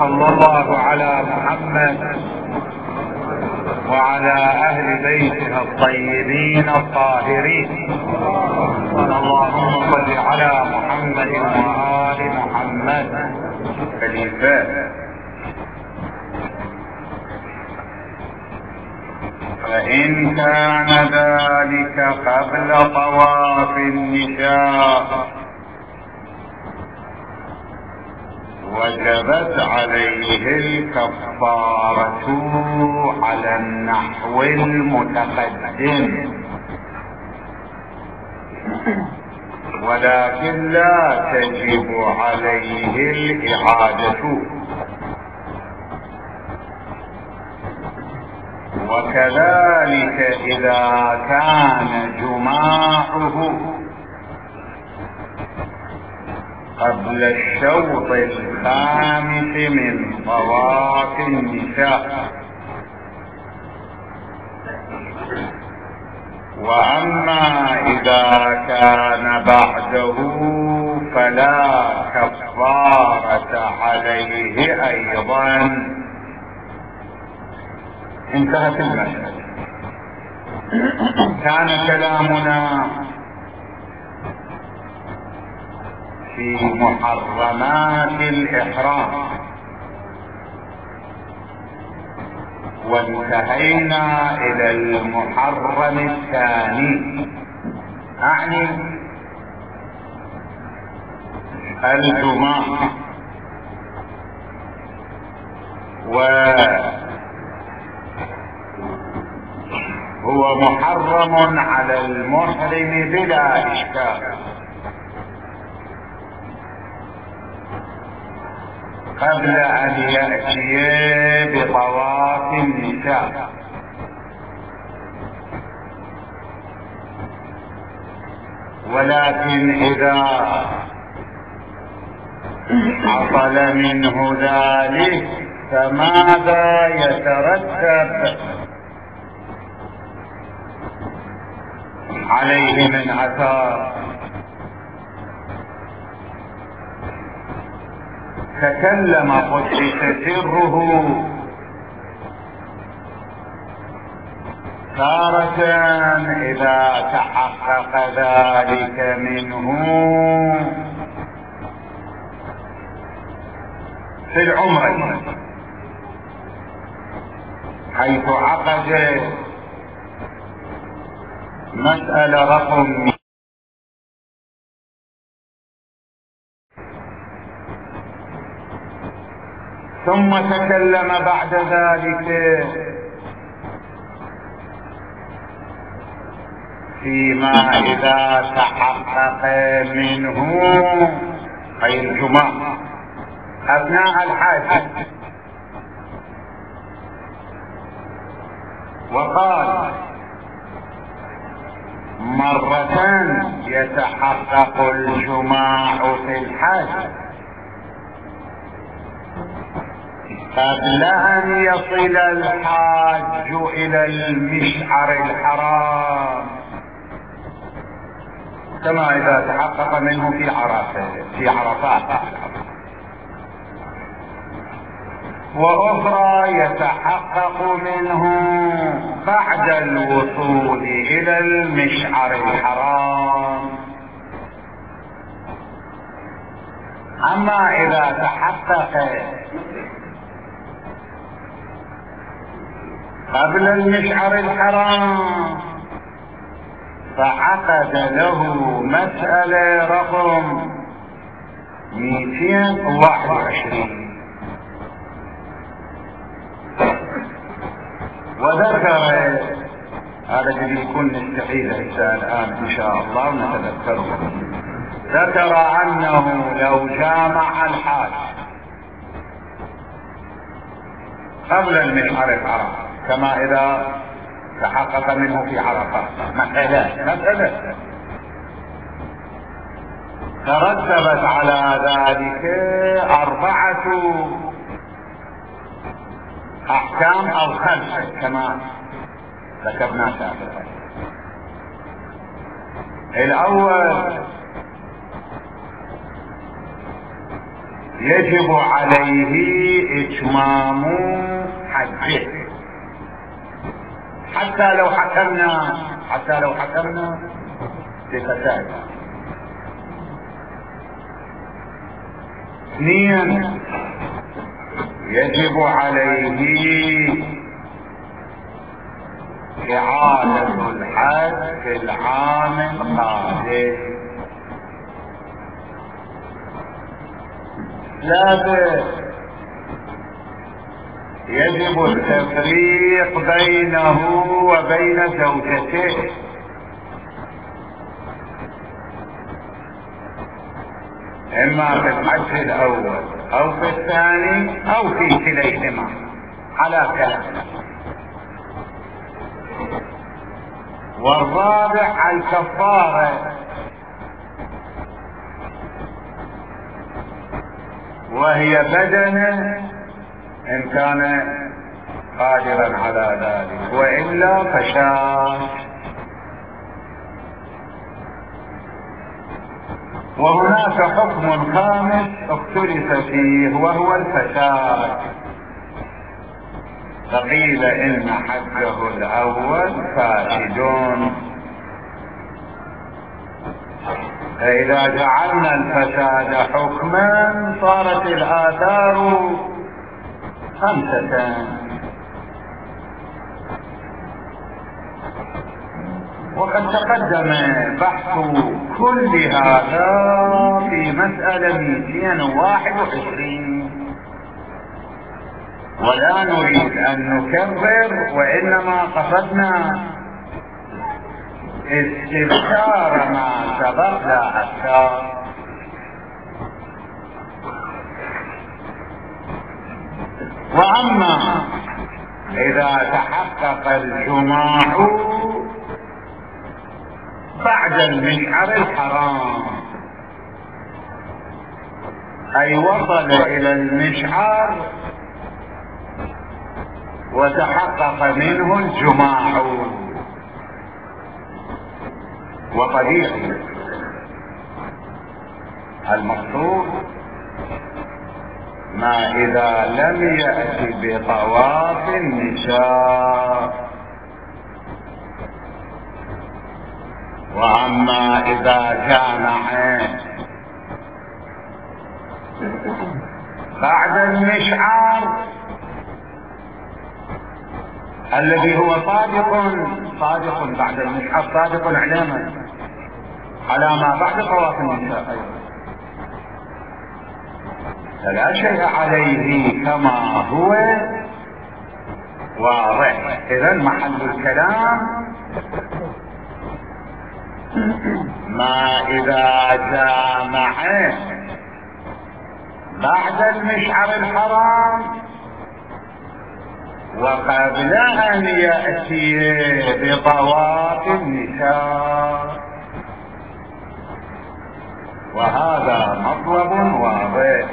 وصلى الله على محمد وعلى اهل بيته الطيبين الطاهرين. اللهم صل على محمد وآل محمد. خليفة. فإن كان ذلك قبل طواف النساء وجبت عليه الكفارة على النحو المتقدم، ولكن لا تجب عليه الإعادة. وكذلك إذا كان جماعه قبل الشوط الخامس من طواف النساء. وأما إذا كان بعده فلا كفارة عليه أيضا. انتهت المسألة. كان كلامنا في محرمات الإحرام، وانتهينا إلى المحرم الثاني، أعني الجماع. وهو محرم على المحرم بلا إشكال قبل أن يأتي بطواف النساء. ولكن إذا حصل منه ذلك فماذا يترتب عليه من أثار؟ تكلم قدس سره تارة إذا تحقق ذلك منه في العمرة حيث عقد مسألة رقم، ثم تكلم بعد ذلك فيما إذا تحقق منه أي الجماع أثناء الحاجة، وقال مرة يتحقق الجماع في الحاجة قبل أن يصل الحاج إلى المشعر الحرام، كما إذا تحقق منه في عرفات. وأخرى يتحقق منه بعد الوصول إلى المشعر الحرام. أما إذا تحقق قبل المشعر الحرام فعقد له مسألة رقم 221، وذكر هذا اللي يكون نستعيده الآن إن شاء الله ونتذكره. ذكر أنه لو جامع الحاج قبل المشعر الحرام كما إذا تحقق منه في عرفات، مسألة ترتبت على ذلك 4 أحكام أو 5 كما ذكرنا سابقا. الأول يجب عليه اتمام حجه، حتى لو حكمنا بفساد. 2 يجب عليه إعادة الحج في العام القادم. 3 يجب التفريق بينه وبين زوجته، اما في الحج الاول او في الثاني او في كليهما على كلام. والرابع الكفارة، وهي بدنه ان كان قادرا على ذلك، والا فشاة. وهناك حكم خامس اختلف فيه وهو الفساد، فقيل ان حجه الاول فاسد. فاذا جعلنا الفساد حكما صارت الاثار 5. وقد تقدم بحث كل هذا في مسألة 221، ولا نريد ان نكرر، وانما قصدنا استذكار ما سبق لا اكثر. واما اذا تحقق الجماع بعد المشعر الحرام، اي وصل الى المشعر وتحقق منه الجماع، وقدير المقصود ما اذا لم يأتي بطواف النساء. واما اذا جامع بعد المشعر الذي هو صادق بعد المشعر، صادق على ما بعد طواف النساء ايضا، فلا شيء عليه كما هو واضح. اذا محل الكلام ما اذا جامع بعد المشعر الحرام وقبل ان يأتي بطواف النساء، وهذا مطلب واضح.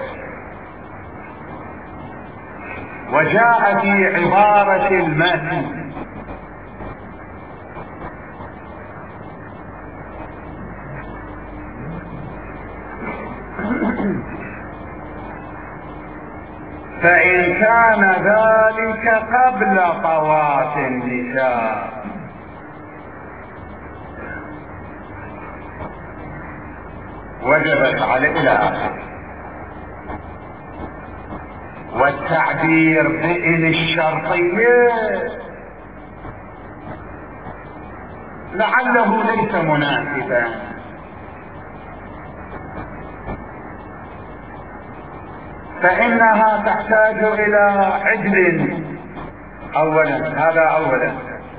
وجاء في عبارة المتن فإن كان ذلك قبل طواف النساء وجبت عليه إلى آخره. والتعبير بإن الشرطية لعله ليس مناسبا، فإنها تحتاج إلى عدل أولا، هذا أولا،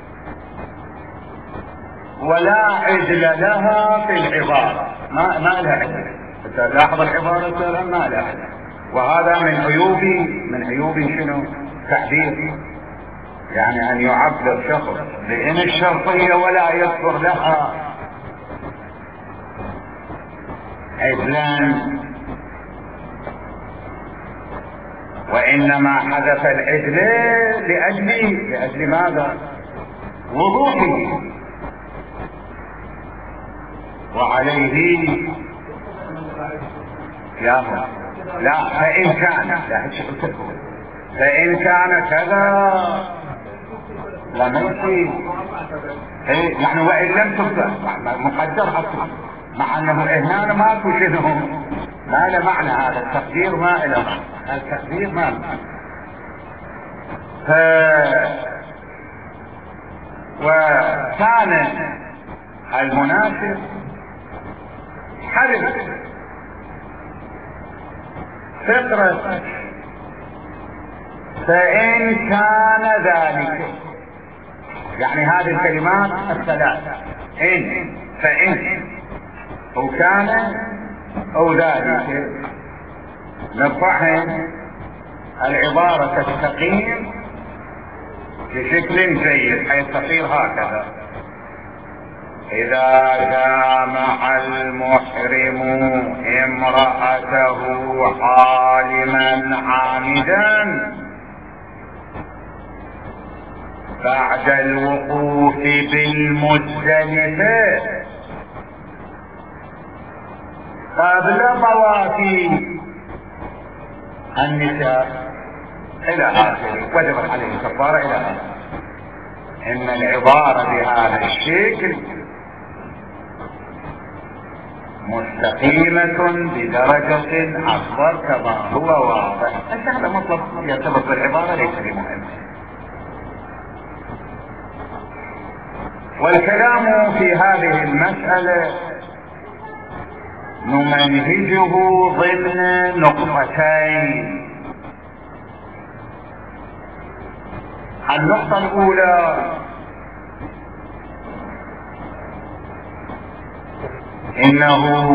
ولا عدل لها في العبارة، ما لها عدل. لاحظ العبارة ما لها عدل، وهذا من عيوب شنو؟ تعبير، يعني أن يعبر شخص بإن الشرطية ولا يذكر لها عدلان، وإنما حذف العدل لأجل ماذا؟ وضوحه. وعليه يا لا فإن كان، لا فإن كان كذا لم يصير. يعني وإن لم تبقى مقدر أصلا، مع أنه هنا ماكو شنو، ما له معنى هذا التقدير، ما له التقدير ما له. وكان المناسب حرف فقرة فإن كان ذلك، يعني هذه الكلمات الثلاثة، إن فإن أو كان أو ذلك، نفهم العبارة تستقيم بشكل جيد حيث تصير هكذا: إذا جامع المحرم امرأته حالما عامدا بعد الوقوف بالمزدلفة قبل طواف النساء إلى آخره، وجبت عليه الكفارة إلى آخره. إن العبارة بهذا الشكل مستقيمة بدرجة أكبر كما هو واضح. هذا مطلب يرتبط بالعبارة ليس بمهم. والكلام في هذه المسألة نمنهجه ضمن نقطتين. النقطة الأولى: إنه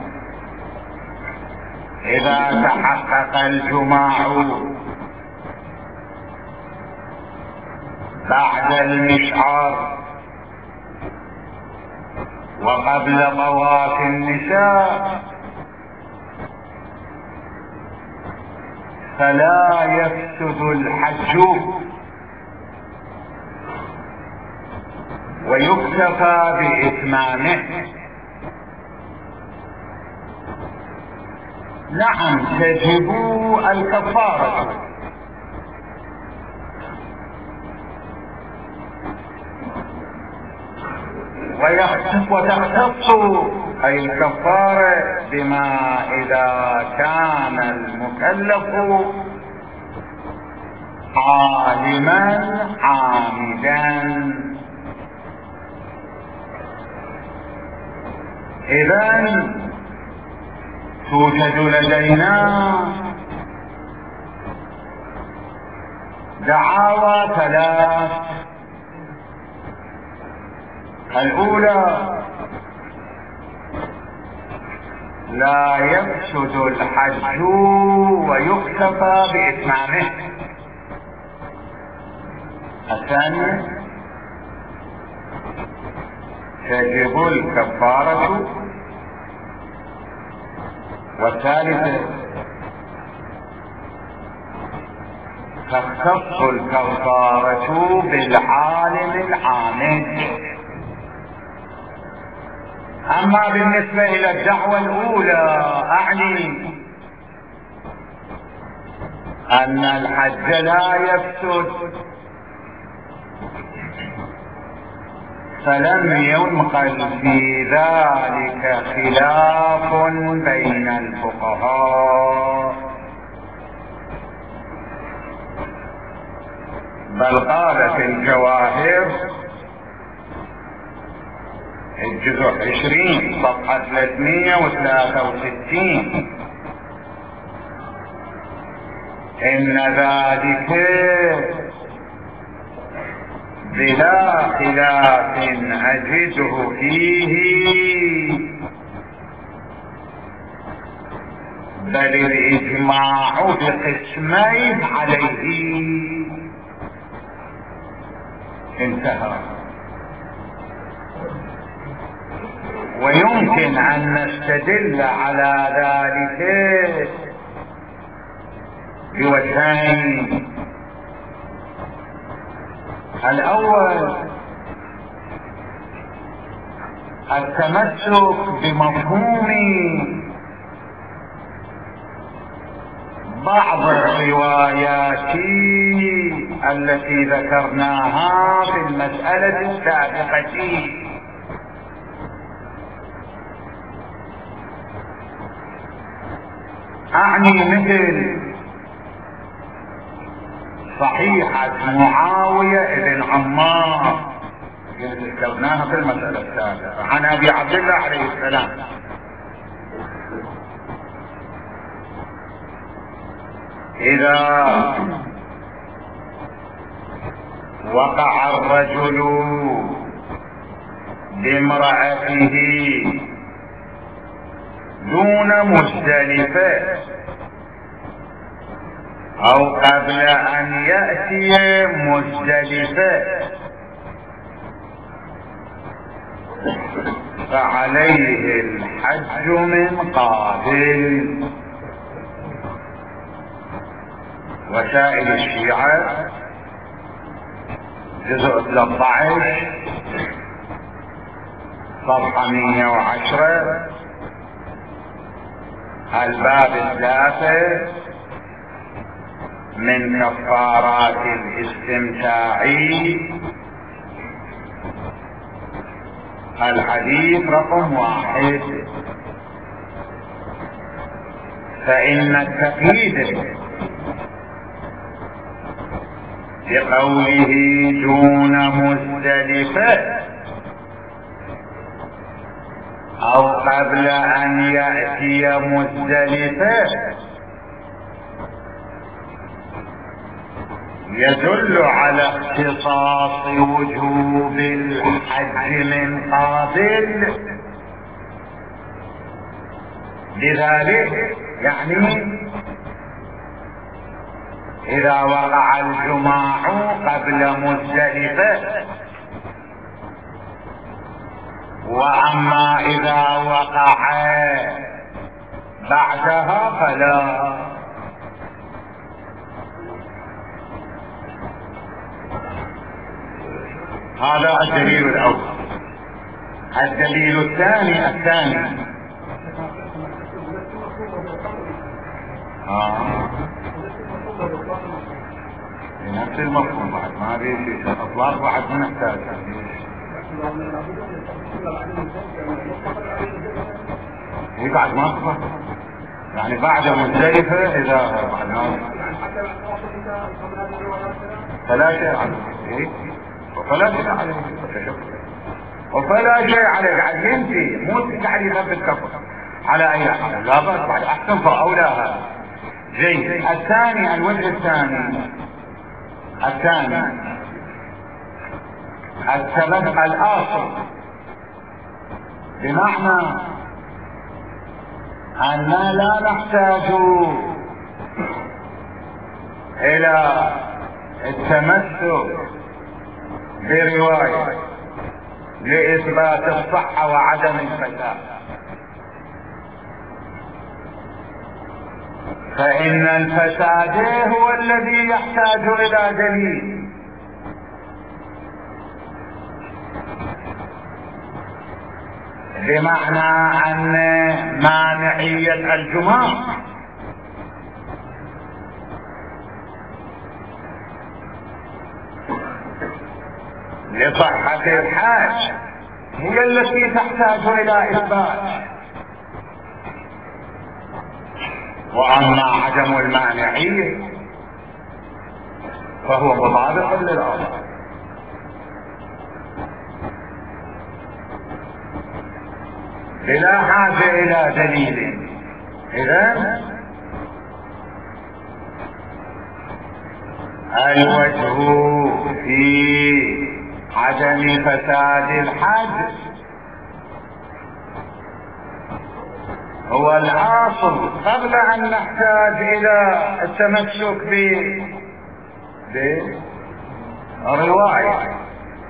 إذا تحقق الجماع بعد المشعار وقبل طواف النساء فلا يفسد الحج ويكتفى بإتمامه. نعم تجب الكفارة، وتختص أي الكفارة بما إذا كان المكلف عالما عامدا. إذن توجد لدينا دعاوى ثلاث. الأولى: لا يفسد الحج ويكتفى بإتمامه. الثانية: تجب الكفارة. والثالثة: تختص الكفارة بالعالم العامد. أما بالنسبة إلى الدعوة الأولى أعني أن الحج لا يفسد، فلم ينقل في ذلك خلاف بين الفقهاء، بل قال في الجواهر الجزء 20 صفحة 363: إن ذلك بلا خلاف أجده فيه، بل الإجماع بقسمين عليه. انتهى. ويمكن أن نستدل على ذلك بوجهين: الأول التمسك بمفهوم بعض الروايات التي ذكرناها في المسألة السابقة، أعني مثل صحيحة معاوية بن عمار ذكرناها في المسألة السابقة عن أبي عبد الله عليه السلام: إذا وقع الرجل بامرأته دون مزدلفة أو قبل أن يأتي مزدلفة فعليه الحج من قابل. وسائل الشيعة جزء 13 صفحة 110 الباب 3 من كفارات الاستمتاع الحديث رقم 1. فإن التقييد بقوله دون مزدلفة أو قبل أن يأتي مزدلفة يدل على اختصاص وجوب الحج من قابل. لذلك يعني إذا وقع الجماع قبل مزدلفة، وأما إذا وقع بعدها فلا. هذا الدليل الأول. الدليل الثاني نفس المفهوم بعد ما في شيء اطلاق بعد ما نحتاج هي بعد ما صفر يعني بعد مزدلفة إذا بعد ما فلا شيء عليك وفلا شيء عليك وفلا شيء عليك عجنتي مو تعريفا بالكفر على أي حال. لا بس بعد أحسن فأولى هذا جيد. الثاني الوجه الثاني السبب الآخر، بمعنى أننا لا نحتاج إلى التمسك برواية لإثبات الصحة وعدم الفساد، فإن الفساد هو الذي يحتاج إلى دليل. بمعنى أن مانعية الجماع لصحة الحاج هي التي تحتاج إلى إثبات، وأما عدم المانعية فهو مطابق للأصل. بلا حاجة إلى دليل. إذن الوجه في عدم فساد الحج هو الأصل قبل أن نحتاج إلى التمسك برواية.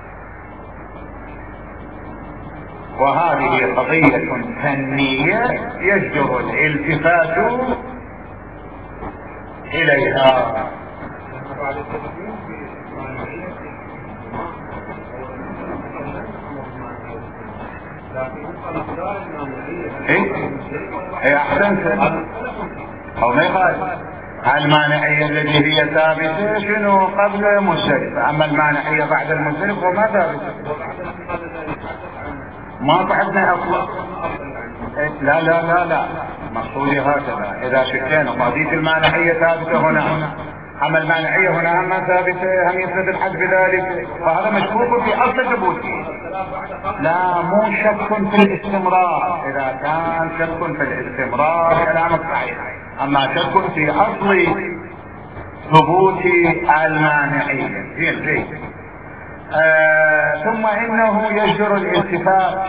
وهذه قضية فنية يجدر الالتفات إليها. ايه احسنت او ما يخالف المانعية التي هي ثابتة شنو قبل مزدلفة، اما المانعية بعد المزدلفة وما ثابتة، ما صعدنا اصلا. لا لا لا لا، مقصودي هكذا، اذا شكينا قضية المانعية ثابتة هنا، اما المانعية هنا هم ثابتة، هم يثبت الحد بذلك، فهذا مشكوك في اصل ثبوته. لا، مو شك في الاستمرار، اذا كان شك في الاستمرار كلامك صحيح، اما شك في اصل ثبوت المانعية. زين. ثم انه يجدر الالتفات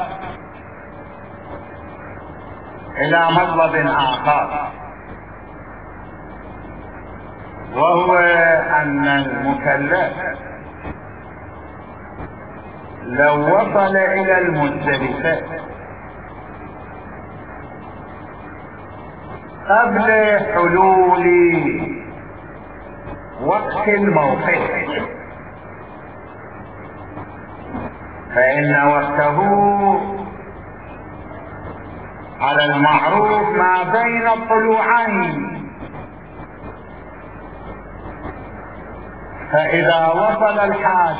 الى مطلب اخر، وهو ان المكلف لو وصل الى المزدلفة قبل حلول وقت الموقف فإن وقته على المعروف ما بين الطلوعين، فإذا وصل الحاج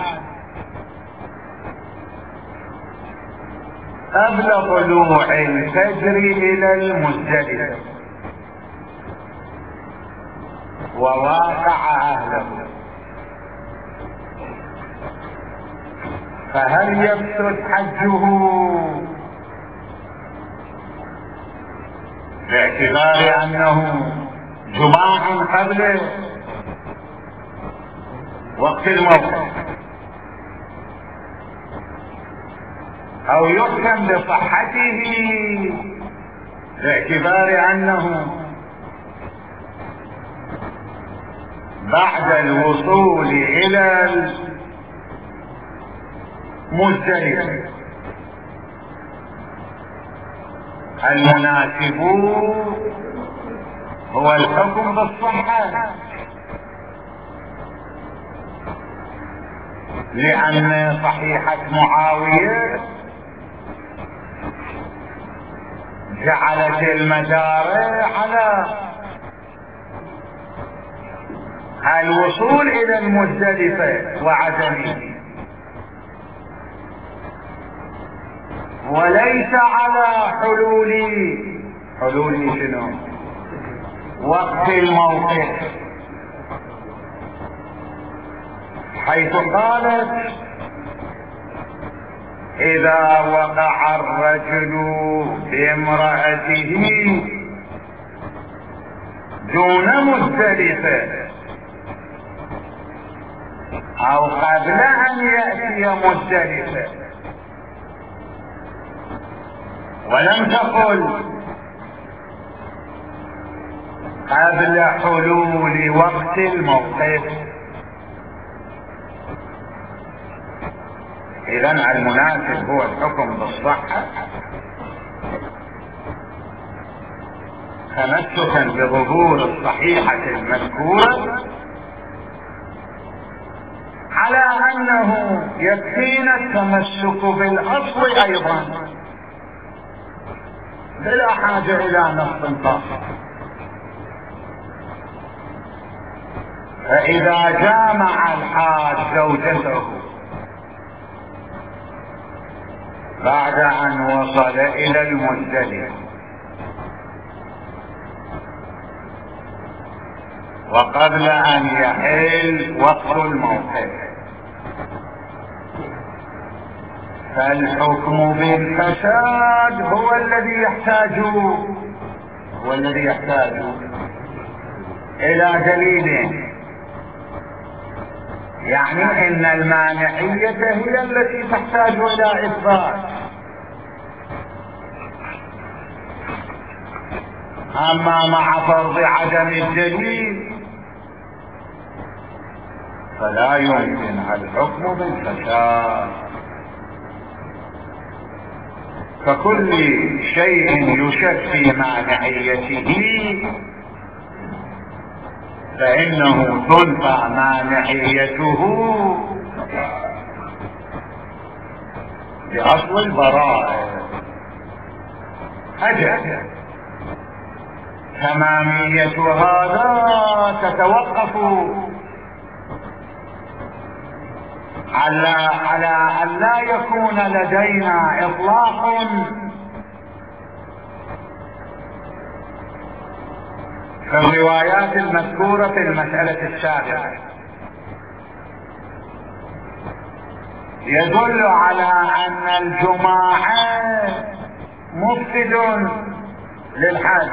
قبل طلوع الفجر إلى المزدلفة وواقع أهله، فهل يفسد حجه باعتبار أنه جماع قبل وقت الموقف، أو يحكم بصحته باعتبار أنه بعد الوصول إلى المزدلفة؟ المناسب هو الحكم بالصحة، لأن صحيحة معاوية جعلت المدار على الوصول إلى المزدلفة وعدمه، وليس على حلول شنو؟ وقت الموقف، حيث قالت إذا وقع الرجل بامرأته دون مزدلفة أو قبل أن يأتي مزدلفة، ولم تقل قبل حلول وقت الموقف. إذن المناسب هو الحكم بالصحة تمسكا بظهور الصحيحة المذكورة، على أنه يكفينا التمسك بالأصل أيضا بلا حاجة إلى نص خاص. فإذا جامع الحاج زوجته بعد أن وصل إلى المزدلفة وقبل أن يحل وقت الموقف، فالحكم بالفساد هو الذي يحتاج إلى دليل، يعني إن المانعية هي التي تحتاج إلى إثبات، أما مع فرض عدم الدليل فلا يمكن الحكم بالفساد. فكل شيء يشك في مانعيته فإنه تنفى مانعيته بأصل البراءة. أجل تمامية هذا تتوقف على أن لا يكون لدينا إطلاق في الروايات المذكورة في المسألة السابقة يدل على أن الجماع مفسد للحج،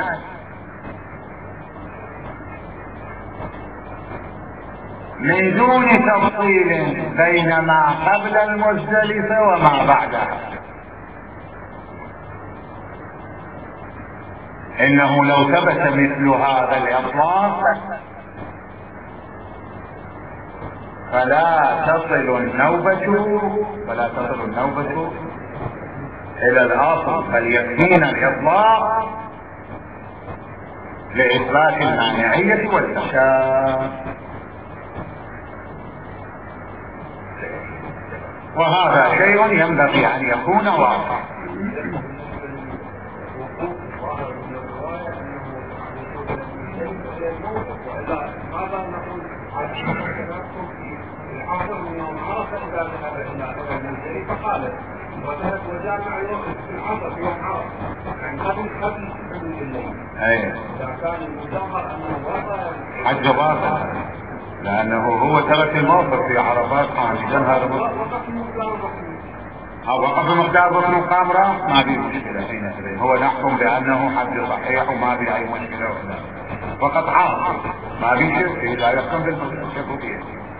من دون تفصيل بين ما قبل المزدلفة وما بعدها. إنه لو ثبت مثل هذا الإطلاق فلا تصل النوبة إلى الأصل، بل يكفينا الإطلاق لإثبات المانعية والفساد. وهذا شيء ينبغي أن يكون واضحا. وجامع الوقت في العصر في يوم عرفة، يعني قبل حدود الليل. ايه. إذا كان المجمر أنه وقع حج باطل، لأنه هو ترك الموقف في عرفات حامدا. هذا وقف مقدار بطن القامرة ما في مشكلة حينئذ، هو نحكم بأنه حج صحيح وما في أي مشكلة ولا فقط عاصي ما في شيء لا يحكم بالشفوفية.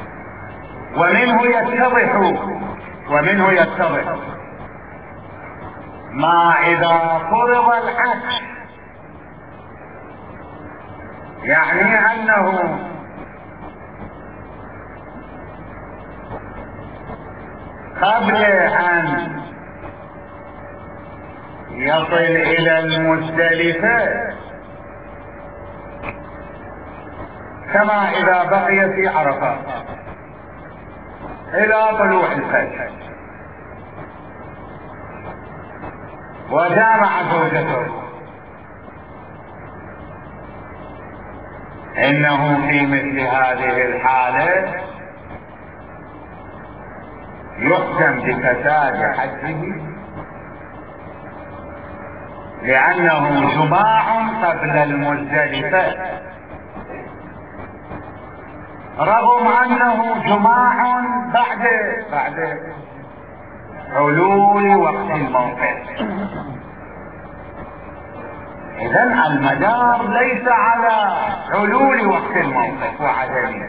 ومنه يتضح ما إذا فرض الحج، يعني أنه قبل أن يصل إلى المزدلفة كما إذا بقي في عرفات إلى طلوع الفجر وجامع زوجته، إنه في مثل هذه الحالة يحكم بفساد حجه، لأنه جماع قبل المزدلفة رغم أنه جماع بعد حلول وقت الموقف. إذن المدار ليس على حلول وقت الموقف وعدمه،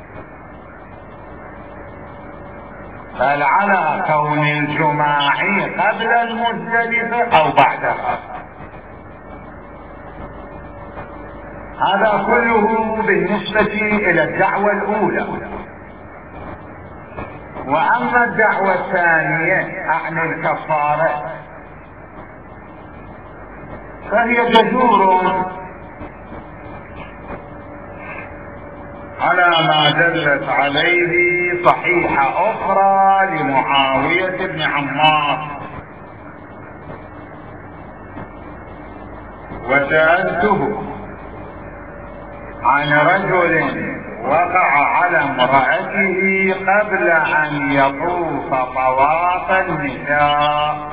بل على كون الجماع قبل المزدلفة أو بعدها. هذا كله بالنسبة إلى الدعوة الأولى. وأما الدعوة الثانية عن الكفارة فهي جذور على ما دلت عليه صحيحة أخرى لمعاوية بن عمار. وسألته عن رجل وقع على امرأته قبل أن يطوف طواف النساء،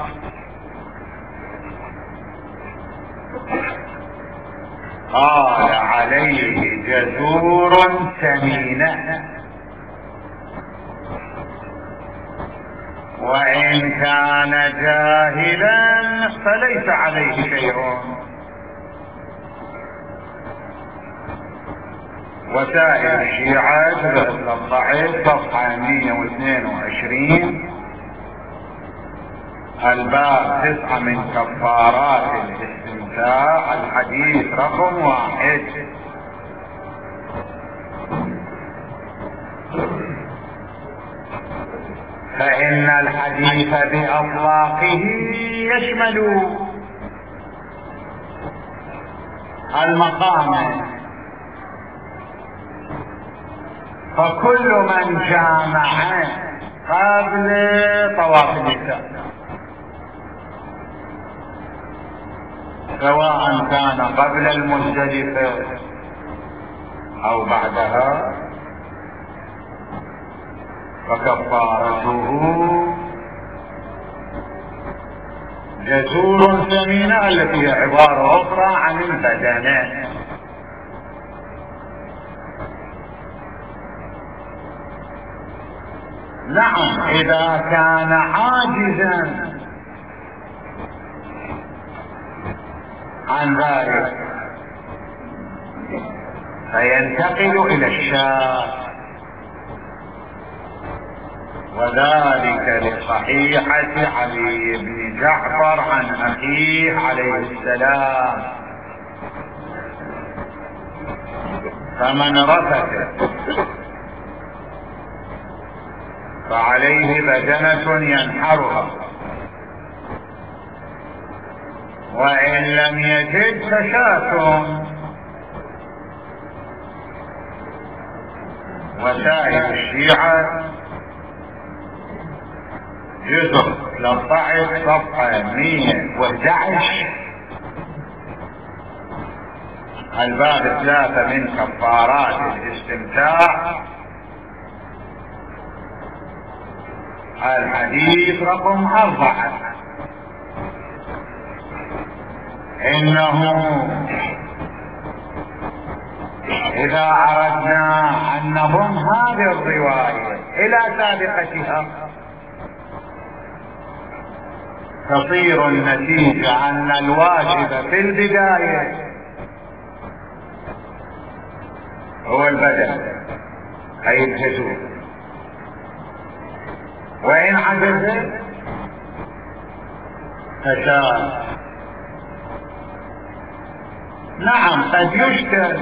قال عليه جزور ثمينة، وإن كان جاهلا فليس عليه شيء. وسائل الشيعة جزء الضعيف صفحة 122 الباب 9 من كفارات الاستمتاع الحديث رقم 1. فإن الحديث بأطلاقه يشمل المقام، فكل من جامع قبل طواف النساء سواء كان قبل المزدلفة أو بعدها، فكفارته جزور ثمينة التي هي عبارة أخرى عن البدنة. نعم، إذا كان عاجزا عن ذلك فينتقل إلى الشاة، وذلك لصحيحة علي بن جعفر عن أخيه عليه السلام: فمن رفث فعليه بدنة ينحرها، وإن لم يجد فشاة. وسائر الشيعة جزء 13 صفحة 111 الباب 3 من كفارات الاستمتاع، الحديث رقم 4: إنه إذا أردنا أن نضم هذه الرواية إلى سابقتها تصير النتيجة أن الواجب في البداية هو البدن أي الجزور، وإن عجز فشاء. نعم، قد يشكل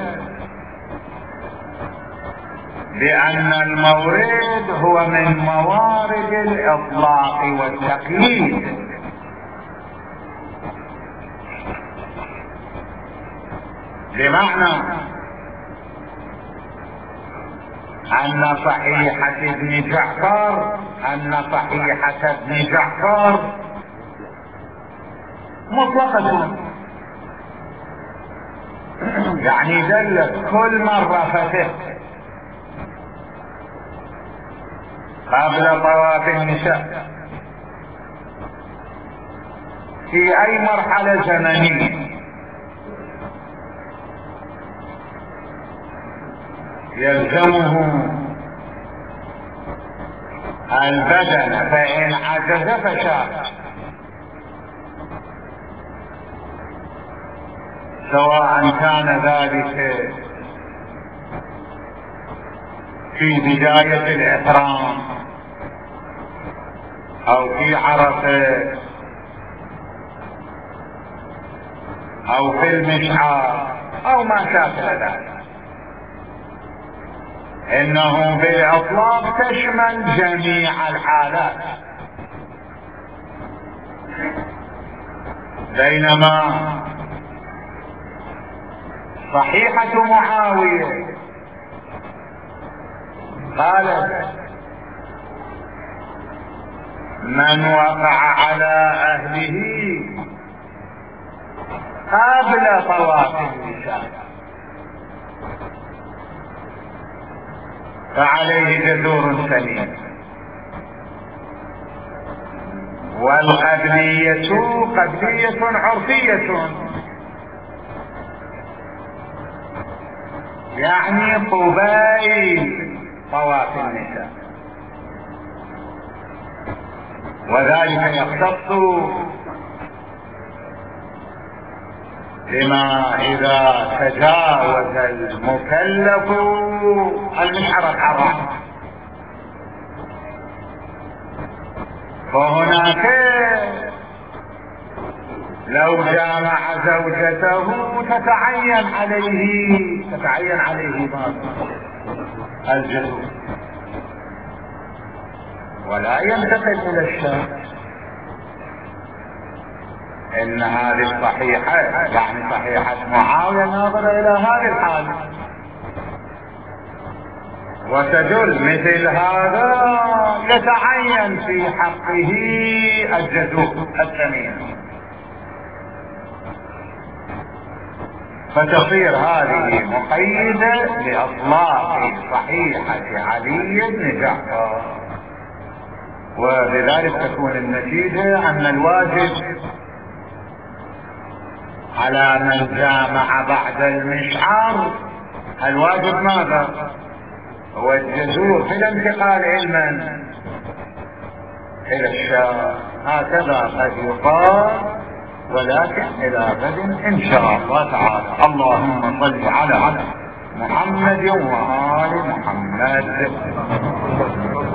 بأن المورد هو من موارد الإطلاق والتقييد، بمعنى أن صحيحة ابن جعفر مطلقة، يعني دلت كل مرة فتح قبل طواف النساء في أي مرحلة زمنية يلزمه البدن، فإن عجز فشاء، سواء كان ذلك في بداية الإحرام أو في عرفة أو في المشعر أو ما شاكل ذلك. إنه بالإطلاق تشمل جميع الحالات، بينما صحيحة معاوية قالت: من وقع على أهله قبل طواف النساء فعليه جزور ثمين، والقبلية قبلية عرفية، يعني قبائل طواف النساء، وذلك يختص بما إذا تجاوز المكلف المشعر الحرام، فهناك لو جامع زوجته تتعين عليه الجزور، ولا ينتقل إلى الشام. إن هذه الصحيحة يعني صحيحة معاوية ناظرة إلى هذه الحالة، وتدل مثل هذا يتعين في حقه الجزور الثمين. فتصير هذه مقيدة لإطلاق صحيحة علي بن جعفر، وبذلك تكون النتيجة أن الواجب على من جامع بعد المشعر، الواجب ماذا؟ هو الجزور في الانتقال علما إلى الشارع. هكذا قد يقال، ولكن إلى غد إن شاء الله تعالى. اللهم صل على محمد وآل محمد.